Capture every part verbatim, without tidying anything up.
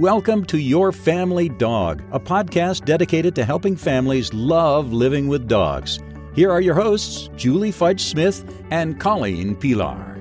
welcome to Your Family Dog, a podcast dedicated to helping families love living with dogs. Here are your hosts, Julie Fudge Smith and Colleen Pilar.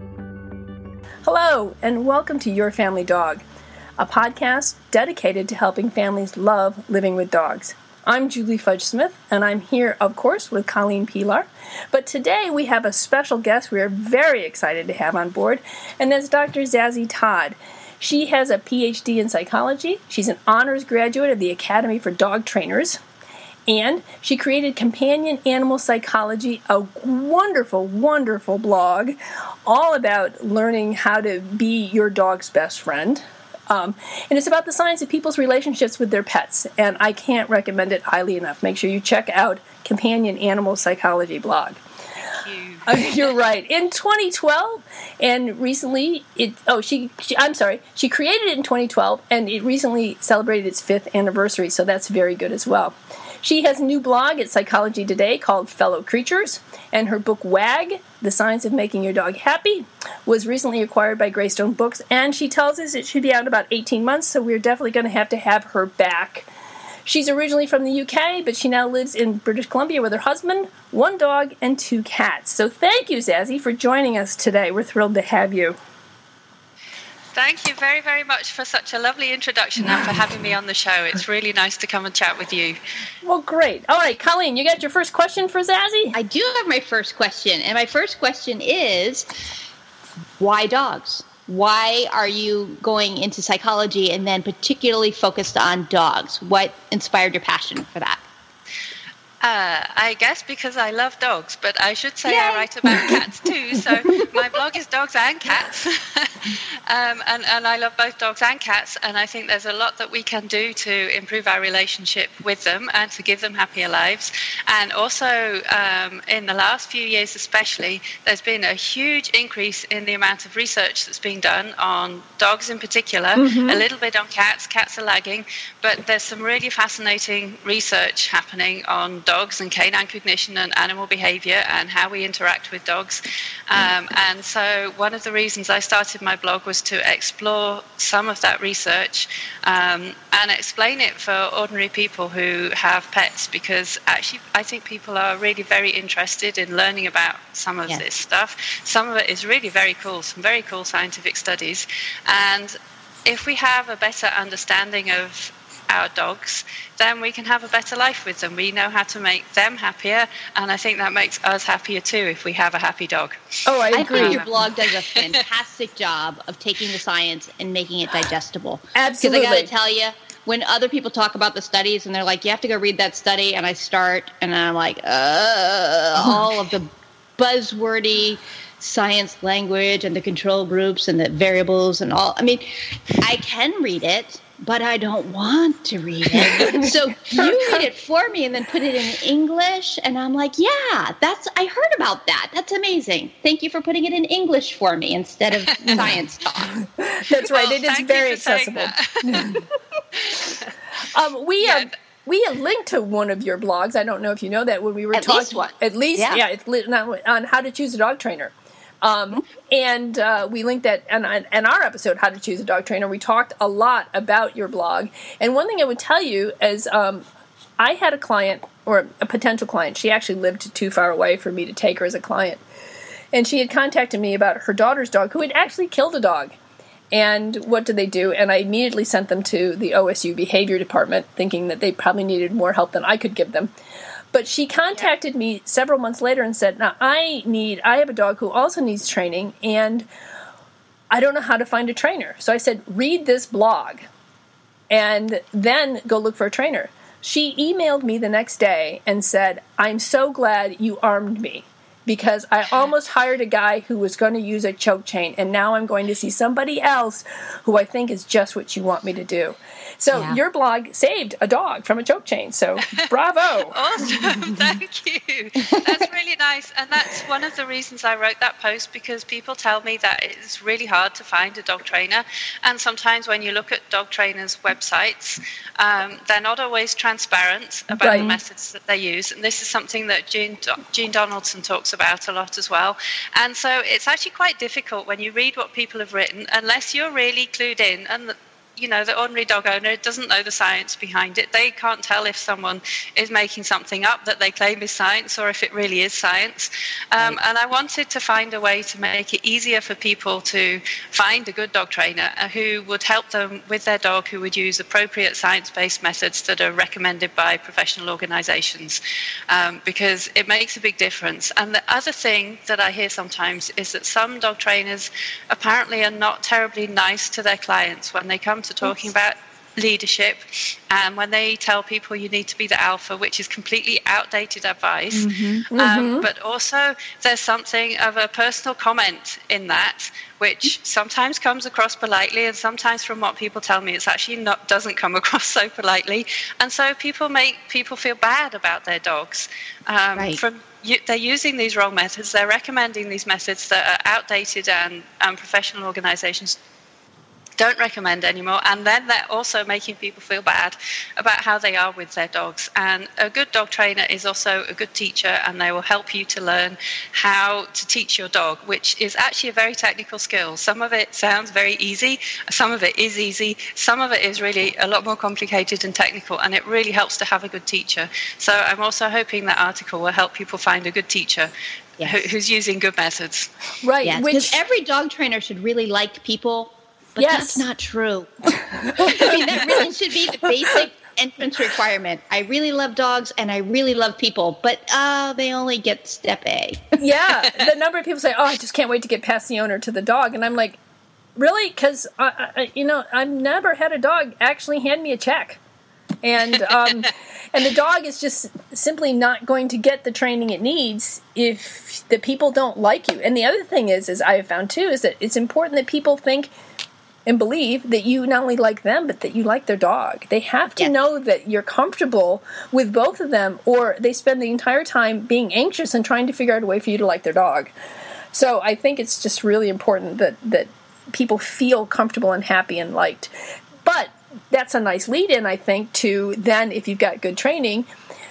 Hello, and welcome to Your Family Dog, a podcast dedicated to helping families love living with dogs. I'm Julie Fudge Smith, and I'm here, of course, with Colleen Pilar. But today we have a special guest we are very excited to have on board, and that's Doctor Zazie Todd. She has a P H D in psychology. She's an honors graduate of the Academy for Dog Trainers. And she created Companion Animal Psychology, a wonderful, wonderful blog all about learning how to be your dog's best friend. Um, and it's about the science of people's relationships with their pets. And I can't recommend it highly enough. Make sure you check out Companion Animal Psychology blog. Uh, you're right. In twenty twelve, and recently, it. Oh, she, she. I'm sorry. She created it in twenty twelve, and it recently celebrated its fifth anniversary. So that's very good as well. She has a new blog at Psychology Today called Fellow Creatures, and her book WAG, The Science of Making Your Dog Happy, was recently acquired by Greystone Books, and she tells us it should be out in about eighteen months. So we're definitely going to have to have her back. She's originally from the U K, but she now lives in British Columbia with her husband, one dog, and two cats. So thank you, Zazie, for joining us today. We're thrilled to have you. Thank you very, very much for such a lovely introduction and for having me on the show. It's really nice to come and chat with you. Well, great. All right, Colleen, you got your first question for Zazie? I do have my first question, and my first question is, why dogs? Why are you going into psychology and then particularly focused on dogs? What inspired your passion for that? Uh, I guess because I love dogs, but I should say Yay. I write about cats too. So my blog is dogs and cats, um, and, and I love both dogs and cats. And I think there's a lot that we can do to improve our relationship with them and to give them happier lives. And also, um, in the last few years especially, there's been a huge increase in the amount of research that's being done on dogs in particular, mm-hmm. a little bit on cats. Cats are lagging, but there's some really fascinating research happening on dogs and canine cognition and animal behavior and how we interact with dogs. Um, and so one of the reasons I started my blog was to explore some of that research um, and explain it for ordinary people who have pets, because actually I think people are really very interested in learning about some of yes. this stuff. Some of it is really very cool, some very cool scientific studies. And if we have a better understanding of our dogs, then we can have a better life with them. We know how to make them happier, and I think that makes us happier too if we have a happy dog. Oh, I agree. I think your blog does a fantastic job of taking the science and making it digestible. Absolutely. Because I got to tell you, when other people talk about the studies and they're like, you have to go read that study, and I start and I'm like, uh, all of the buzzwordy science language and the control groups and the variables and all. I mean, I can read it, but I don't want to read it. So you read it for me and then put it in English, and I'm like, yeah, that's, I heard about that. That's amazing. Thank you for putting it in English for me instead of science talk. That's right. Well, it is very accessible. um, we yeah. have. We have linked to one of your blogs. I don't know if you know that when we were At talking. least one. At least, yeah, yeah it's li- not, on how to choose a dog trainer. Um, and uh, we linked that in, in our episode, How to Choose a Dog Trainer. We talked a lot about your blog. And one thing I would tell you is um, I had a client, or a potential client. She actually lived too far away for me to take her as a client. And she had contacted me about her daughter's dog who had actually killed a dog. And what did they do? And I immediately sent them to the O S U behavior department, thinking that they probably needed more help than I could give them. But she contacted me several months later and said, now I need, I have a dog who also needs training, and I don't know how to find a trainer. So I said, read this blog and then go look for a trainer. She emailed me the next day and said, I'm so glad you armed me, because I almost hired a guy who was going to use a choke chain, and now I'm going to see somebody else who I think is just what you want me to do. So yeah. Your blog saved a dog from a choke chain, so bravo. Awesome, thank you. That's really nice, and that's one of the reasons I wrote that post, because people tell me that it's really hard to find a dog trainer, and sometimes when you look at dog trainers' websites, um, they're not always transparent about right. the methods that they use, and this is something that Jean, Jean Donaldson talks about a lot as well. And so it's actually quite difficult when you read what people have written, unless you're really clued in, and you know, the ordinary dog owner doesn't know the science behind it. They can't tell if someone is making something up that they claim is science or if it really is science. Um, right. And I wanted to find a way to make it easier for people to find a good dog trainer who would help them with their dog, who would use appropriate science-based methods that are recommended by professional organizations, um, because it makes a big difference. And the other thing that I hear sometimes is that some dog trainers apparently are not terribly nice to their clients when they come to talking about leadership, and when they tell people you need to be the alpha, which is completely outdated advice. Mm-hmm. Um, mm-hmm. But also there's something of a personal comment in that, which sometimes comes across politely, and sometimes from what people tell me, it's actually not doesn't come across so politely. And so people make people feel bad about their dogs. Um, right. From they're using these wrong methods. They're recommending these methods that are outdated, and, and professional organizations don't recommend anymore, and then they're also making people feel bad about how they are with their dogs. And a good dog trainer is also a good teacher, and they will help you to learn how to teach your dog, which is actually a very technical skill. Some of it sounds very easy, some of it is easy, some of it is really a lot more complicated and technical, and it really helps to have a good teacher. So I'm also hoping that article will help people find a good teacher. Yes. who, who's using good methods. Right, yes, because which... every dog trainer should really like people. But yes. That's not true. I mean, that really should be the basic entrance requirement. I really love dogs and I really love people, but uh, they only get step A. Yeah, the number of people say, oh, I just can't wait to get past the owner to the dog. And I'm like, really? Because, you know, I've never had a dog actually hand me a check. And um, and the dog is just simply not going to get the training it needs if the people don't like you. And the other thing is, is I have found too, is that it's important that people think and believe that you not only like them, but that you like their dog. They have to yes. know that you're comfortable with both of them, or they spend the entire time being anxious and trying to figure out a way for you to like their dog. So I think it's just really important that, that people feel comfortable and happy and liked. But that's a nice lead-in, I think, to then if you've got good training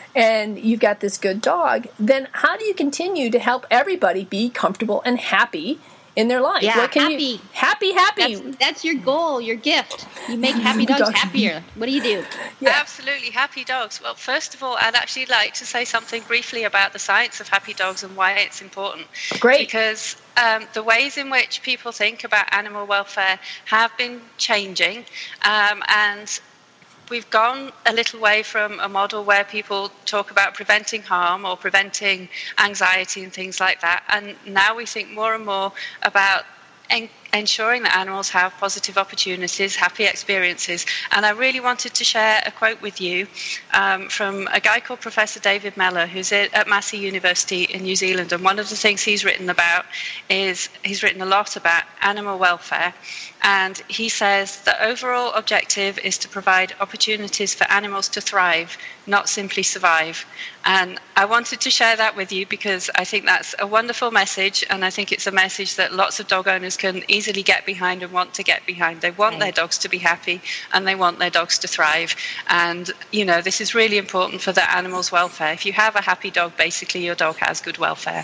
and you've got this good dog, then how do you continue to help everybody be comfortable and happy in their life? Yeah, what can happy. You, happy, happy. That's, that's your goal, your gift. You make happy dogs happier. What do you do? Yeah. Absolutely, happy dogs. Well, first of all, I'd actually like to say something briefly about the science of happy dogs and why it's important. Great. Because um, the ways in which people think about animal welfare have been changing, um, and we've gone a little way from a model where people talk about preventing harm or preventing anxiety and things like that. And now we think more and more about en- ensuring that animals have positive opportunities, happy experiences. And I really wanted to share a quote with you um, from a guy called Professor David Mellor, who's at Massey University in New Zealand. And one of the things he's written about is he's written a lot about animal welfare. And he says the overall objective is to provide opportunities for animals to thrive, not simply survive. And I wanted to share that with you because I think that's a wonderful message, and I think it's a message that lots of dog owners can easily get behind and want to get behind. They want right. their dogs to be happy, and they want their dogs to thrive. And, you know, this is really important for the animal's welfare. If you have a happy dog, basically your dog has good welfare.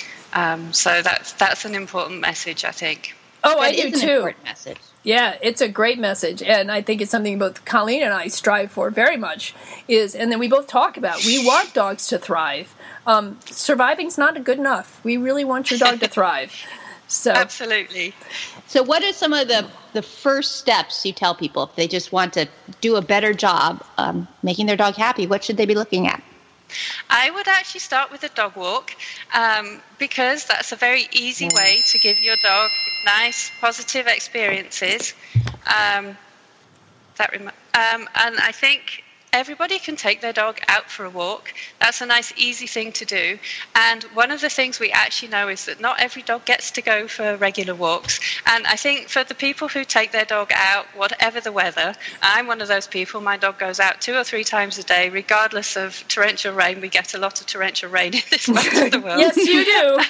Um, so that's that's an important message, I think. Oh, I do too. Message. Yeah, it's a great message, and I think it's something both Colleen and I strive for very much. Is and then we both talk about. We want dogs to thrive. Um, surviving's not good enough. We really want your dog to thrive. So absolutely. So, what are some of the the first steps you tell people if they just want to do a better job um, making their dog happy? What should they be looking at? I would actually start with a dog walk um, because that's a very easy way to give your dog nice, positive experiences. Um, that rem- um, and I think everybody can take their dog out for a walk. That's a nice, easy thing to do. And one of the things we actually know is that not every dog gets to go for regular walks. And I think for the people who take their dog out, whatever the weather, I'm one of those people. My dog goes out two or three times a day, regardless of torrential rain. We get a lot of torrential rain in this part of the world. Yes, you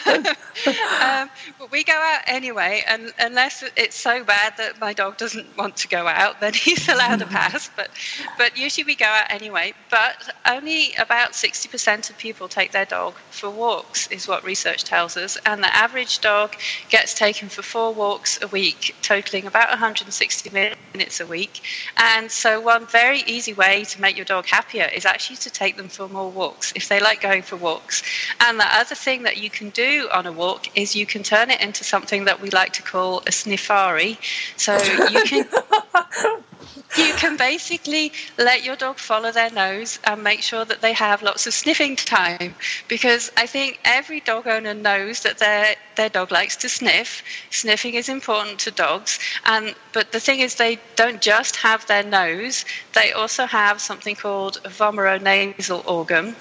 do. um, but we go out anyway, and unless it's so bad that my dog doesn't want to go out, then he's allowed a pass. But, but usually we go out anyway, but only about sixty percent of people take their dog for walks, is what research tells us. And the average dog gets taken for four walks a week, totaling about one hundred sixty minutes a week. And so one very easy way to make your dog happier is actually to take them for more walks, if they like going for walks. And the other thing that you can do on a walk is you can turn it into something that we like to call a sniffari. So you can... You can basically let your dog follow their nose and make sure that they have lots of sniffing time, because I think every dog owner knows that their their dog likes to sniff. Sniffing is important to dogs, and but the thing is, they don't just have their nose; they also have something called a vomeronasal organ,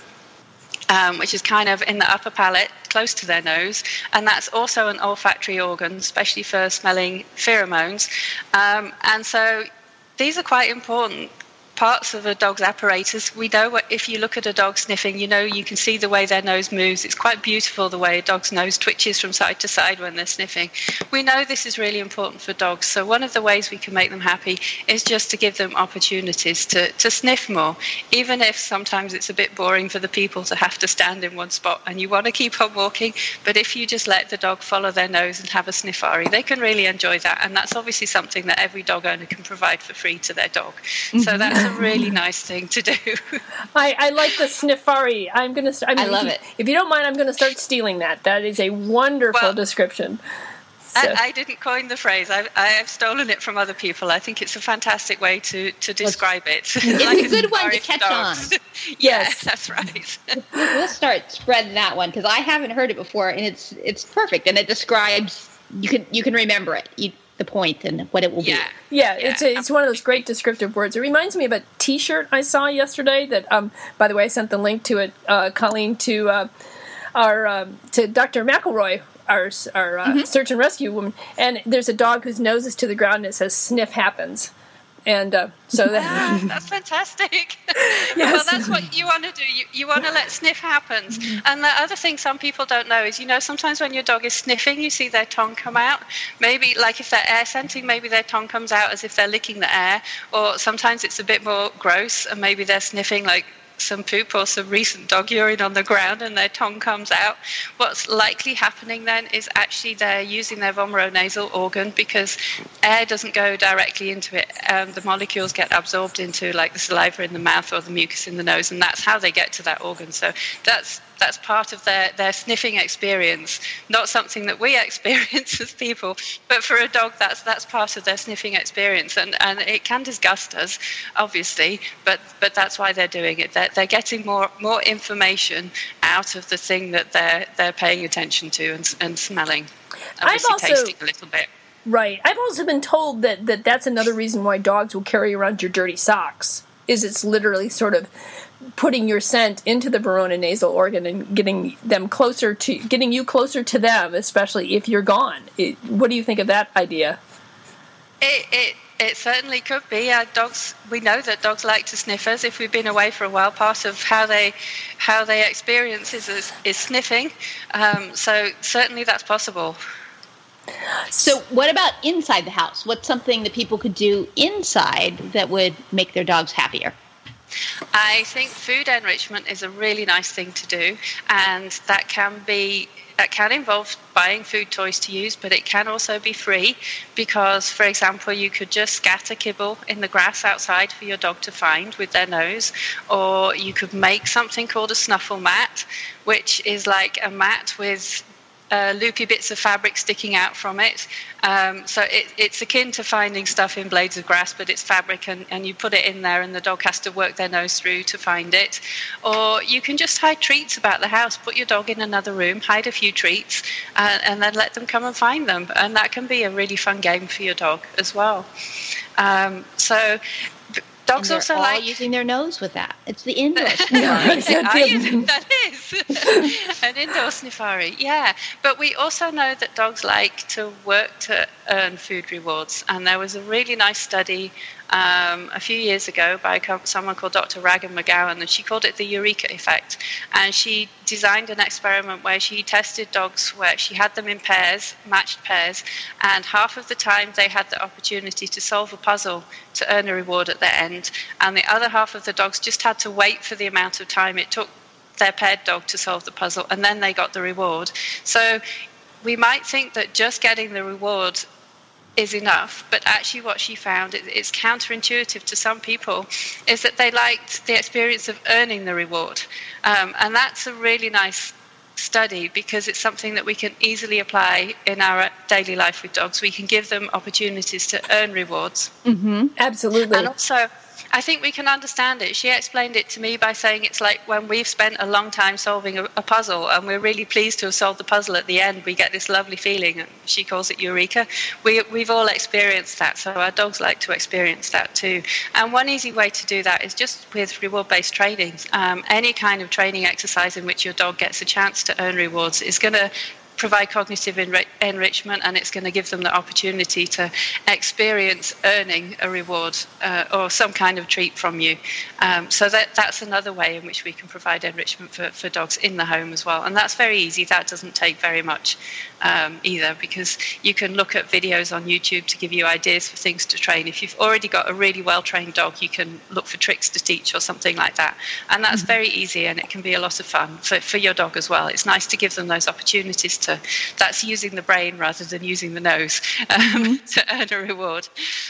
Um, which is kind of in the upper palate, close to their nose, and that's also an olfactory organ, especially for smelling pheromones. Um, and so these are quite important parts of a dog's apparatus. We know what, if you look at a dog sniffing, you know, you can see the way their nose moves. It's quite beautiful the way a dog's nose twitches from side to side when they're sniffing. We know this is really important for dogs. So one of the ways we can make them happy is just to give them opportunities to, to sniff more, even if sometimes it's a bit boring for the people to have to stand in one spot and you want to keep on walking. But if you just let the dog follow their nose and have a sniffari, they can really enjoy that. And that's obviously something that every dog owner can provide for free to their dog. So that's a really nice thing to do. I, I like the sniffari. I'm gonna. I, mean, I love if, it. If you don't mind, I'm gonna start stealing that. That is a wonderful Well, description. So. I, I didn't coin the phrase. I've, I've stolen it from other people. I think it's a fantastic way to, to describe it. It's Like a good one to safari for catch on. dogs. Yes. Yes, that's right. We'll start spreading that one because I haven't heard it before, and it's it's perfect, and it describes you can you can remember it, you, the point, and what it will Yeah. be. Yeah, Yeah. it's a, it's one of those great descriptive words. It reminds me of a T-shirt I saw yesterday. That, um, by the way, I sent the link to it, uh, Colleen, to uh, our um, to Doctor McElroy, our our uh, Mm-hmm. search and rescue woman. And there's a dog whose nose is to the ground, and it says "Sniff happens." And uh, so that Ah, that's fantastic. Yes. Well, that's what you want to do. You, you want to let sniff happen. And the other thing some people don't know is, you know, sometimes when your dog is sniffing, you see their tongue come out. Maybe, like if they're air scenting, maybe their tongue comes out as if they're licking the air. Or sometimes it's a bit more gross, and maybe they're sniffing like some poop or some recent dog urine on the ground and their tongue comes out. What's likely happening then is actually they're using their vomeronasal organ, because air doesn't go directly into it. Um, the molecules get absorbed into like the saliva in the mouth or the mucus in the nose, and that's how they get to that organ. So that's that's part of their, their sniffing experience, not something that we experience as people, but for a dog, that's that's part of their sniffing experience. And, and it can disgust us, obviously, but but that's why they're doing it. They're, they're getting more more information out of the thing that they're they're paying attention to and, and smelling, obviously also- tasting a little bit. Right. I've also been told that, that that's another reason why dogs will carry around your dirty socks, is it's literally sort of putting your scent into the vomeronasal organ and getting them closer to, getting you closer to them, especially if you're gone. It, what do you think of that idea? It, it it certainly could be. Uh, dogs. We know that dogs like to sniff us. If we've been away for a while, part of how they how they experience is is, is sniffing. Um, so certainly that's possible. So what about inside the house? What's something that people could do inside that would make their dogs happier? I think food enrichment is a really nice thing to do, and that can be that can involve buying food toys to use, but it can also be free, because, for example, you could just scatter kibble in the grass outside for your dog to find with their nose, or you could make something called a snuffle mat, which is like a mat with Uh, loopy bits of fabric sticking out from it. Um, so it, it's akin to finding stuff in blades of grass, but it's fabric, and, and you put it in there and the dog has to work their nose through to find it. Or you can just hide treats about the house. Put your dog in another room, hide a few treats, uh, and then let them come and find them. And that can be a really fun game for your dog as well. Um, so dogs and also all like using their nose with that. It's the indoor I sniffari. use- that is an indoor sniffari, yeah. But we also know that dogs like to work to earn food rewards. And there was a really nice study um, a few years ago by someone called Doctor Ragan McGowan, and she called it the Eureka effect. And she designed an experiment where she tested dogs where she had them in pairs, matched pairs, and half of the time they had the opportunity to solve a puzzle to earn a reward at their end, and the other half of the dogs just had to wait for the amount of time it took their paired dog to solve the puzzle, and then they got the reward. So we might think that just getting the reward is enough, but actually what she found, it, it's counterintuitive to some people, is that they liked the experience of earning the reward. Um, and that's a really nice study because it's something that we can easily apply in our daily life with dogs. We can give them opportunities to earn rewards. Mm-hmm. Absolutely. And also, I think we can understand it. She explained it to me by saying it's like when we've spent a long time solving a, a puzzle and we're really pleased to have solved the puzzle at the end, we get this lovely feeling. She calls it Eureka. We, we've all experienced that, so our dogs like to experience that too. And one easy way to do that is just with reward-based training. Um, any kind of training exercise in which your dog gets a chance to earn rewards is going to provide cognitive enri- enrichment, and it's going to give them the opportunity to experience earning a reward uh, or some kind of treat from you. Um, so that that's another way in which we can provide enrichment for, for dogs in the home as well. And that's very easy. That doesn't take very much um, either, because you can look at videos on YouTube to give you ideas for things to train. If you've already got a really well-trained dog, you can look for tricks to teach or something like that. And that's mm-hmm. very easy, and it can be a lot of fun for, for your dog as well. It's nice to give them those opportunities to that's using the brain rather than using the nose um, mm-hmm. to earn a reward.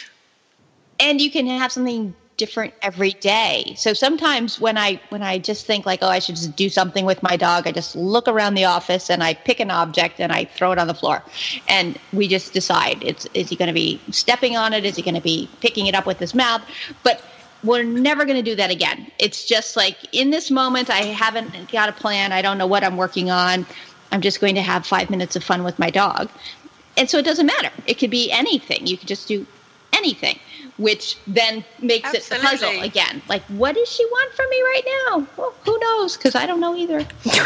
And you can have something different every day. So sometimes when I when I just think like, oh, I should just do something with my dog, I just look around the office and I pick an object and I throw it on the floor. And we just decide, it's is he going to be stepping on it? Is he going to be picking it up with his mouth? But we're never going to do that again. It's just like, in this moment, I haven't got a plan. I don't know what I'm working on. I'm just going to have five minutes of fun with my dog. And so it doesn't matter. It could be anything. You could just do anything, which then makes Absolutely. It the puzzle again. Like, what does she want from me right now? Well, who knows? Because I don't know either.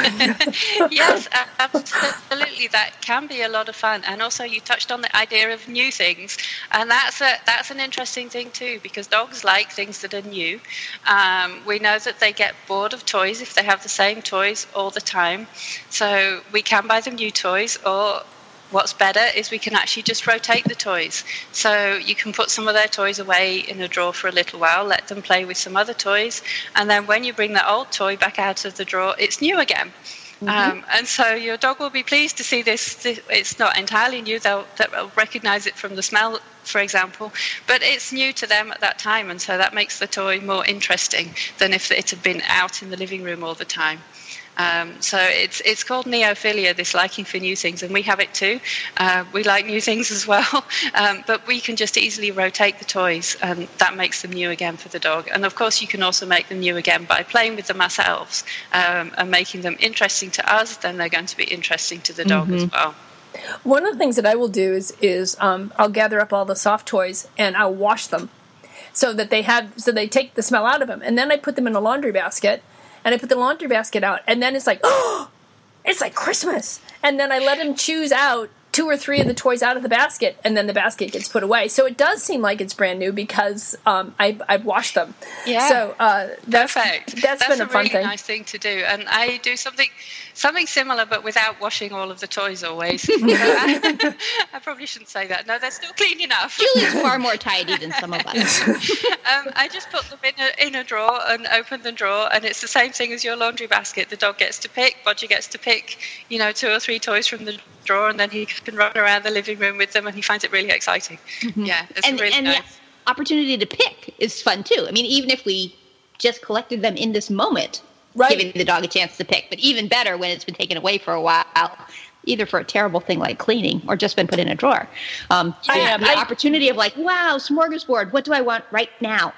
Yes, absolutely. That can be a lot of fun. And also you touched on the idea of new things. And that's a that's an interesting thing too, because dogs like things that are new. Um, we know that they get bored of toys if they have the same toys all the time. So we can buy them new toys, or what's better is we can actually just rotate the toys. So you can put some of their toys away in a drawer for a little while, let them play with some other toys, and then when you bring the old toy back out of the drawer, it's new again. Mm-hmm. Um, and so your dog will be pleased to see this. this it's not entirely new. They'll, they'll recognize it from the smell, for example, but it's new to them at that time, and so that makes the toy more interesting than if it had been out in the living room all the time. Um, so it's it's called neophilia, this liking for new things, and we have it too. Uh, we like new things as well, um, but we can just easily rotate the toys, and that makes them new again for the dog. And of course, you can also make them new again by playing with them ourselves um, and making them interesting to us. Then they're going to be interesting to the dog mm-hmm. as well. One of the things that I will do is is um, I'll gather up all the soft toys and I'll wash them so that they have so they take the smell out of them, and then I put them in a laundry basket. And I put the laundry basket out, and then it's like, oh, it's like Christmas. And then I let him choose out two or three of the toys out of the basket, and then the basket gets put away. So it does seem like it's brand new because um, I, I've washed them. Yeah. So uh, that's, Perfect. that's, that's been a, a fun really thing. nice thing to do. And I do something something similar, but without washing all of the toys always. I, I probably shouldn't say that. No, they're still clean enough. Julie's far more tidy than some of us. um, I just put them in a, in a drawer and open the drawer, and it's the same thing as your laundry basket. The dog gets to pick, Bodger gets to pick, you know, two or three toys from the drawer, and then he can run around the living room with them, and he finds it really exciting. Mm-hmm. Yeah, it's and, really and nice. The opportunity to pick is fun too. I mean, even if we just collected them in this moment, right. giving the dog a chance to pick, but even better when it's been taken away for a while, either for a terrible thing like cleaning or just been put in a drawer. Um, so I, the I, opportunity of like, wow, smorgasbord, what do I want right now?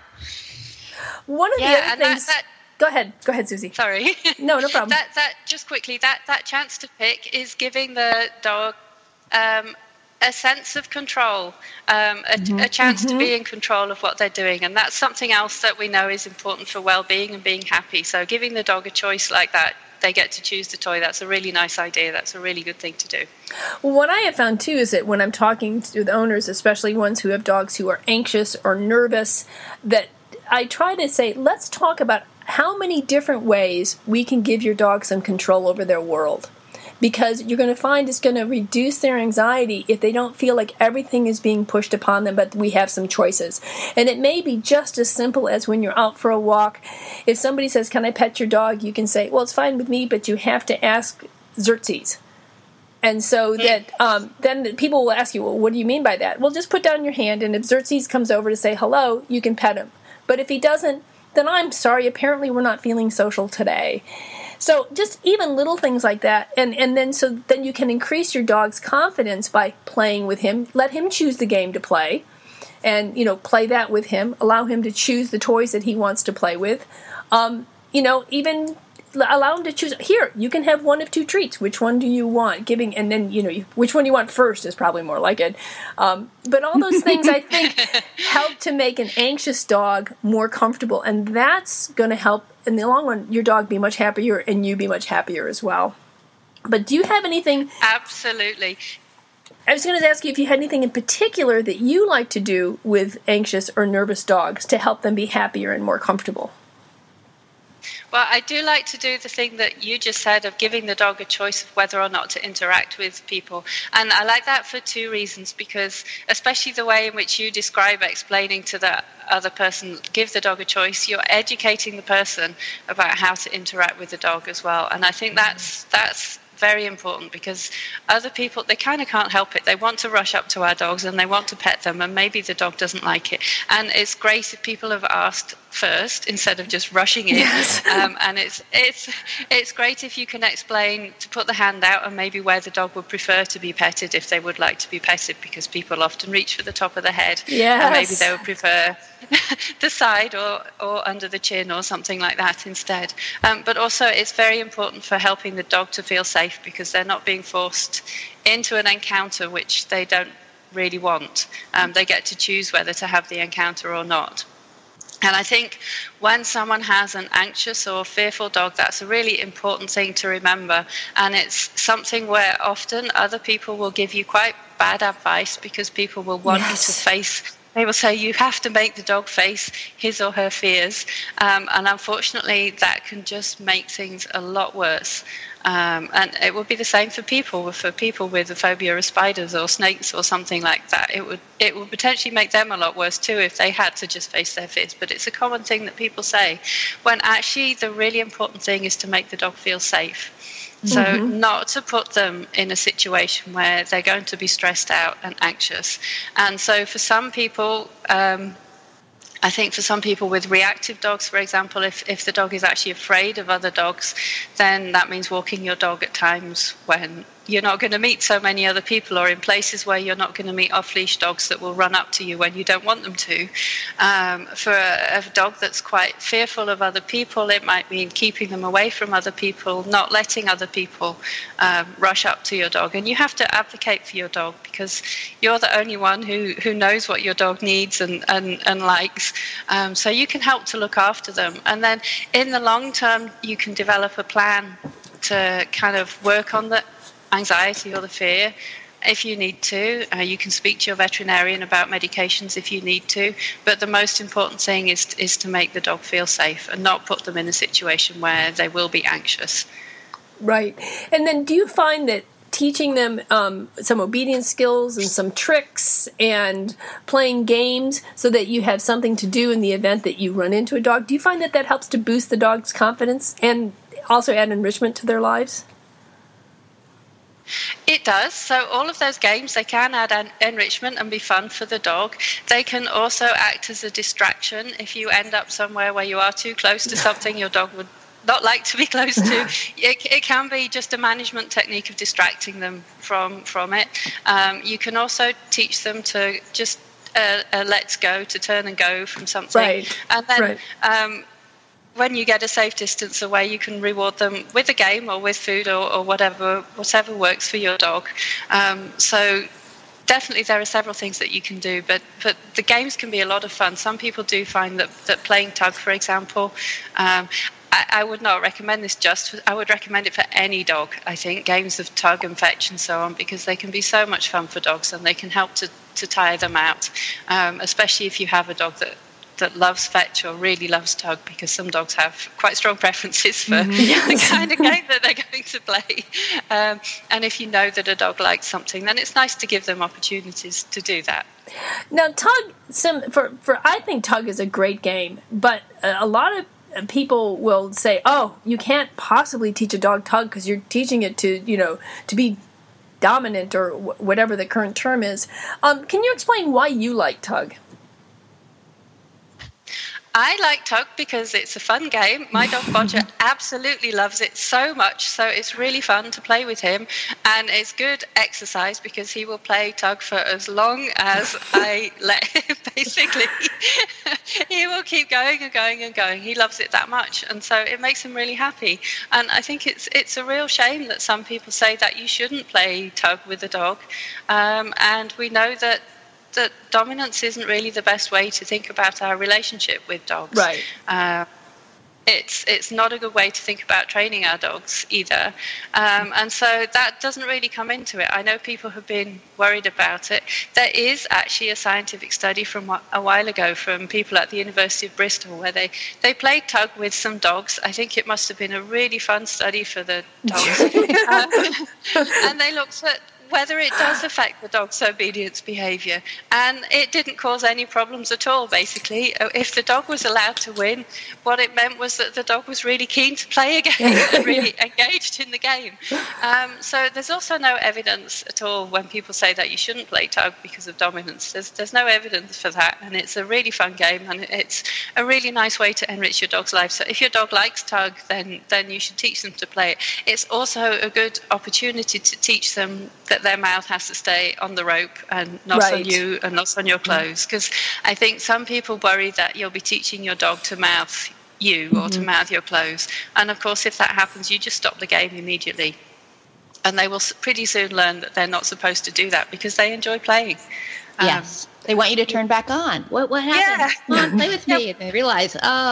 One of yeah, the other and things... That, that, Go ahead. Go ahead, Susie. Sorry. No, no problem. that, that, just quickly, that, that chance to pick is giving the dog um, a sense of control, um, a, mm-hmm. a chance mm-hmm. to be in control of what they're doing. And that's something else that we know is important for well-being and being happy. So giving the dog a choice like that they get to choose the toy. That's a really nice idea. That's a really good thing to do. Well, what I have found, too, is that when I'm talking to the owners, especially ones who have dogs who are anxious or nervous, that I try to say, let's talk about how many different ways we can give your dog some control over their world. Because you're going to find it's going to reduce their anxiety if they don't feel like everything is being pushed upon them, but we have some choices. And it may be just as simple as when you're out for a walk. If somebody says, can I pet your dog? You can say, well, it's fine with me, but you have to ask Xerxes. And so that um, then people will ask you, well, what do you mean by that? Well, just put down your hand, and if Xerxes comes over to say hello, you can pet him. But if he doesn't, then I'm sorry, apparently we're not feeling social today. So just even little things like that, and, and then so then you can increase your dog's confidence by playing with him. Let him choose the game to play, and you know play that with him. Allow him to choose the toys that he wants to play with. Um, you know, even allow him to choose. Here, you can have one of two treats. Which one do you want? Giving, and then you know you, which one you want first is probably more like it. Um, but all those things I think help to make an anxious dog more comfortable, and that's going to help. In the long run, your dog be much happier and you be much happier as well. But do you have anything? Absolutely. I was going to ask you if you had anything in particular that you like to do with anxious or nervous dogs to help them be happier and more comfortable. Well, I do like to do the thing that you just said of giving the dog a choice of whether or not to interact with people. And I like that for two reasons, because especially the way in which you describe explaining to the other person, give the dog a choice, you're educating the person about how to interact with the dog as well. And I think that's that's very important, because other people, they kind of can't help it. They want to rush up to our dogs and they want to pet them, and maybe the dog doesn't like it. And it's great if people have asked first instead of just rushing in. Yes. um, and it's it's it's great if you can explain, to put the hand out and maybe where the dog would prefer to be petted if they would like to be petted, because people often reach for the top of the head. Yes. And maybe they would prefer the side or, or under the chin or something like that instead. Um, but also it's very important for helping the dog to feel safe, because they're not being forced into an encounter which they don't really want. Um, they get to choose whether to have the encounter or not. And I think when someone has an anxious or fearful dog, that's a really important thing to remember. And it's something where often other people will give you quite bad advice, because people will want yes. you to face, they will say you have to make the dog face his or her fears. Um, and unfortunately, that can just make things a lot worse. Um, and it would be the same for people, for people with a phobia of spiders or snakes or something like that. It would it would potentially make them a lot worse too if they had to just face their fears. But it's a common thing that people say, when actually the really important thing is to make the dog feel safe. So mm-hmm. not to put them in a situation where they're going to be stressed out and anxious. And so for some people, um, I think for some people with reactive dogs, for example, if, if the dog is actually afraid of other dogs, then that means walking your dog at times when you're not going to meet so many other people, or in places where you're not going to meet off-leash dogs that will run up to you when you don't want them to. Um, for a, a dog that's quite fearful of other people, it might mean keeping them away from other people, not letting other people um, rush up to your dog. And you have to advocate for your dog, because you're the only one who, who knows what your dog needs and, and, and likes. Um, so you can help to look after them. And then in the long term, you can develop a plan to kind of work on the anxiety or the fear if you need to. Uh, you can speak to your veterinarian about medications if you need to, but the most important thing is is to make the dog feel safe and not put them in a situation where they will be anxious. Right. And then do you find that teaching them um, some obedience skills and some tricks and playing games so that you have something to do in the event that you run into a dog, do you find that that helps to boost the dog's confidence and also add enrichment to their lives? It does. So all of those games, they can add an enrichment and be fun for the dog. They can also act as a distraction. If you end up somewhere where you are too close to something your dog would not like to be close to, it, it can be just a management technique of distracting them from, from it. Um, you can also teach them to just uh, uh, let's go, to turn and go from something. Right. And then right. um, when you get a safe distance away, you can reward them with a game or with food or, or whatever whatever works for your dog. Um, so definitely there are several things that you can do, but, but the games can be a lot of fun. Some people do find that, that playing tug, for example, um, I, I would not recommend this just for, I would recommend it for any dog, I think, games of tug and fetch and so on, because they can be so much fun for dogs and they can help to, to tire them out, um, especially if you have a dog that that loves fetch or really loves tug, because some dogs have quite strong preferences for mm-hmm. yes. the kind of game that they're going to play. Um, and if you know that a dog likes something, then it's nice to give them opportunities to do that. Now, tug, some, for, for I think tug is a great game, but a lot of people will say, oh, you can't possibly teach a dog tug because you're teaching it to, you know, to be dominant or w- whatever the current term is. Um, can you explain why you like tug? I like tug because it's a fun game. My dog Bodger absolutely loves it so much, so it's really fun to play with him, and it's good exercise because he will play tug for as long as I let him, basically. He will keep going and going and going. He loves it that much, and so it makes him really happy. And I think it's it's a real shame that some people say that you shouldn't play tug with a dog, um, and we know that that dominance isn't really the best way to think about our relationship with dogs. Right. Uh, it's it's not a good way to think about training our dogs either. Um, and so that doesn't really come into it. I know people have been worried about it. There is actually a scientific study from a while ago from people at the University of Bristol where they, they played tug with some dogs. I think it must have been a really fun study for the dogs. uh, and they looked at whether it does affect the dog's obedience behavior. And it didn't cause any problems at all, basically. If the dog was allowed to win, what it meant was that the dog was really keen to play again and really engaged in the game. Um, so there's also no evidence at all when people say that you shouldn't play tug because of dominance. There's, there's no evidence for that. And it's a really fun game, and it's a really nice way to enrich your dog's life. So if your dog likes tug, then, then you should teach them to play it. It's also a good opportunity to teach them that their mouth has to stay on the rope and not right. on you and not on your clothes, because I think some people worry that you'll be teaching your dog to mouth you or mm-hmm. to mouth your clothes, and of course if that happens you just stop the game immediately, and they will pretty soon learn that they're not supposed to do that because they enjoy playing. Yes. Um, they want you to turn back on. What what happened? Yeah. Come on, play with me. And they realize,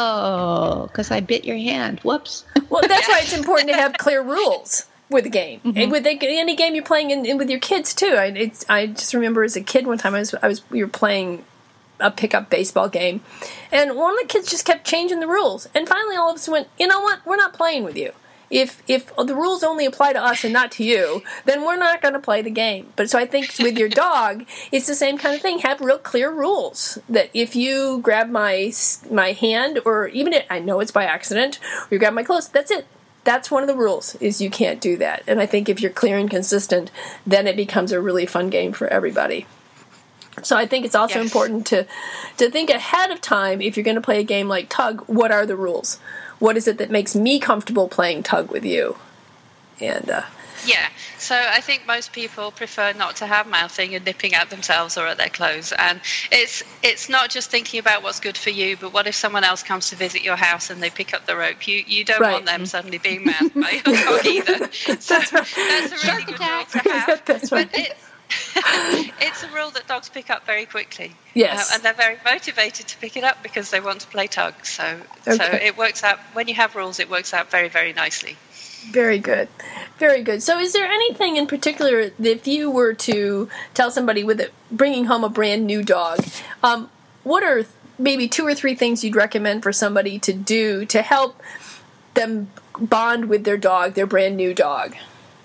oh, because I bit your hand. Whoops. Well, that's why it's important to have clear rules with a game, mm-hmm. and with any game you're playing, in, in with your kids too. I, it's, I just remember as a kid one time I was I was we were playing a pickup baseball game, and one of the kids just kept changing the rules, and finally all of us went, you know what, we're not playing with you. If if the rules only apply to us and not to you, then we're not going to play the game. But so I think with your dog, it's the same kind of thing. Have real clear rules that if you grab my my hand, or even if, I know it's by accident, or you grab my clothes, that's it. That's one of the rules, is you can't do that. And I think if you're clear and consistent, then it becomes a really fun game for everybody. So I think it's also yes. important to to think ahead of time, if you're going to play a game like tug, what are the rules? What is it that makes me comfortable playing tug with you? And uh, yeah, so I think most people prefer not to have mouthing and nipping at themselves or at their clothes. And it's it's not just thinking about what's good for you, but what if someone else comes to visit your house and they pick up the rope? You you don't right. want them suddenly being mouthed by your dog either. So that's, right. that's a really good rule to have. That's right. But it's, it's a rule that dogs pick up very quickly. Yes. Uh, and they're very motivated to pick it up because they want to play tug. So, okay. so it works out, when you have rules, it works out very, very nicely. Very good. Very good. So is there anything in particular that if you were to tell somebody with a, bringing home a brand new dog, um, what are maybe two or three things you'd recommend for somebody to do to help them bond with their dog, their brand new dog?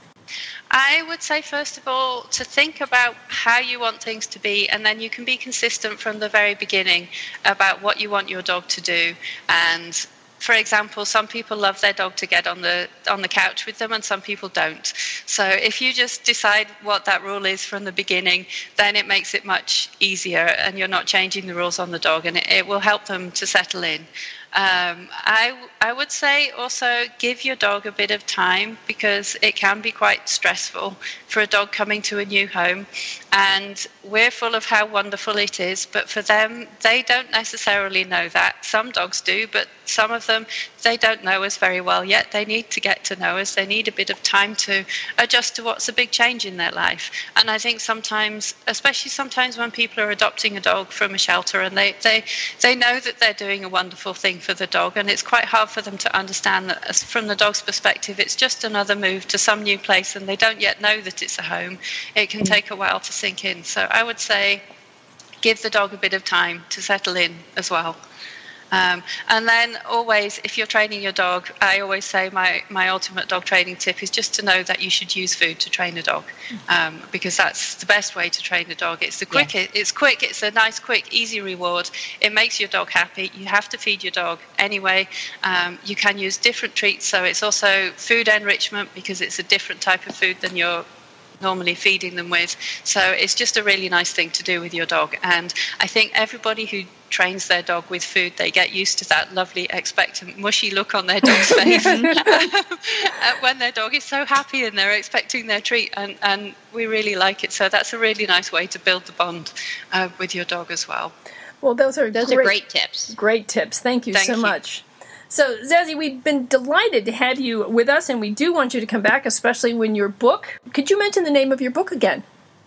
I would say, first of all, to think about how you want things to be, and then you can be consistent from the very beginning about what you want your dog to do. And for example, some people love their dog to get on the on the couch with them, and some people don't. So if you just decide what that rule is from the beginning, then it makes it much easier, and you're not changing the rules on the dog, and it, it will help them to settle in. Um, I, I would say also give your dog a bit of time, because it can be quite stressful for a dog coming to a new home, and we're full of how wonderful it is, but for them, they don't necessarily know that. Some dogs do, but some of them, they don't know us very well yet. They need to get to know us. They need a bit of time to adjust to what's a big change in their life. And I think sometimes, especially sometimes when people are adopting a dog from a shelter, and they, they, they know that they're doing a wonderful thing for the dog, and it's quite hard for them to understand that as from the dog's perspective, it's just another move to some new place and they don't yet know that it's a home. It can take a while to sink in. So I would say give the dog a bit of time to settle in as well. Um, and then always, if you're training your dog, I always say my, my ultimate dog training tip is just to know that you should use food to train a dog, um, because that's the best way to train a dog. It's the quick, yeah. it's quick, it's a nice, quick, easy reward. It makes your dog happy. You have to feed your dog anyway. Um, you can use different treats, so it's also food enrichment because it's a different type of food than you're normally feeding them with. So it's just a really nice thing to do with your dog. And I think everybody who trains their dog with food, they get used to that lovely, expectant, mushy look on their dog's face when their dog is so happy and they're expecting their treat, and, and we really like it. So that's a really nice way to build the bond uh, with your dog as well. Well, those are those great, are great tips. Great tips. Thank you Thank so you. much. So, Zazie, we've been delighted to have you with us, and we do want you to come back, especially when your book. Could you mention the name of your book again?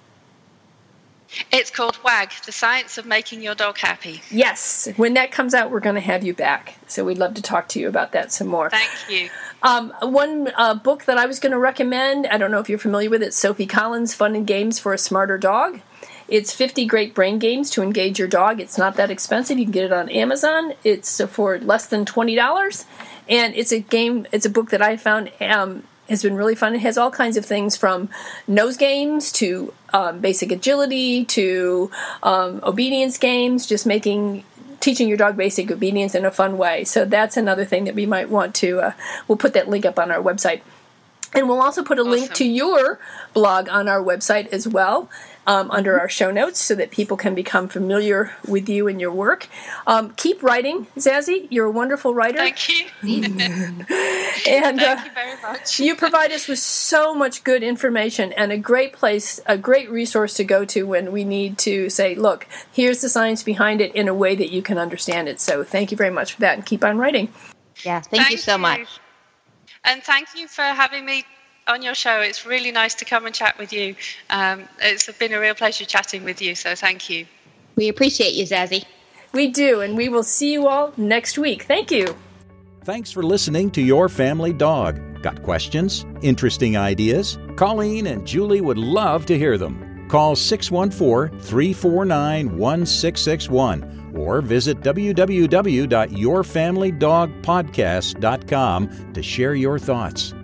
It's called WAG, The Science of Making Your Dog Happy. Yes. When that comes out, we're going to have you back. So we'd love to talk to you about that some more. Thank you. Um, one uh, book that I was going to recommend, I don't know if you're familiar with it, Sophie Collins, Fun and Games for a Smarter Dog. It's fifty great brain games to engage your dog. It's not that expensive. You can get it on Amazon. It's for less than twenty dollars. And it's a game, it's a book that I found um, has been really fun. It has all kinds of things from nose games to um, basic agility to um, obedience games, just making, teaching your dog basic obedience in a fun way. So that's another thing that we might want to, uh, we'll put that link up on our website. And we'll also put a Awesome. link to your blog on our website as well, um, under our show notes, so that people can become familiar with you and your work. Um, keep writing, Zazie. You're a wonderful writer. Thank you. and Thank uh, you very much. you provide us with so much good information and a great place, a great resource to go to when we need to say, look, here's the science behind it in a way that you can understand it. So thank you very much for that, and keep on writing. Yeah, thank, you so much. And thank you for having me on your show. It's really nice to come and chat with you. Um, it's been a real pleasure chatting with you, so thank you. We appreciate you, Zazie. We do, and we will see you all next week. Thank you. Thanks for listening to Your Family Dog. Got questions? Interesting ideas? Colleen and Julie would love to hear them. Call six one four, three four nine, one six six one or visit w w w dot your family dog podcast dot com to share your thoughts.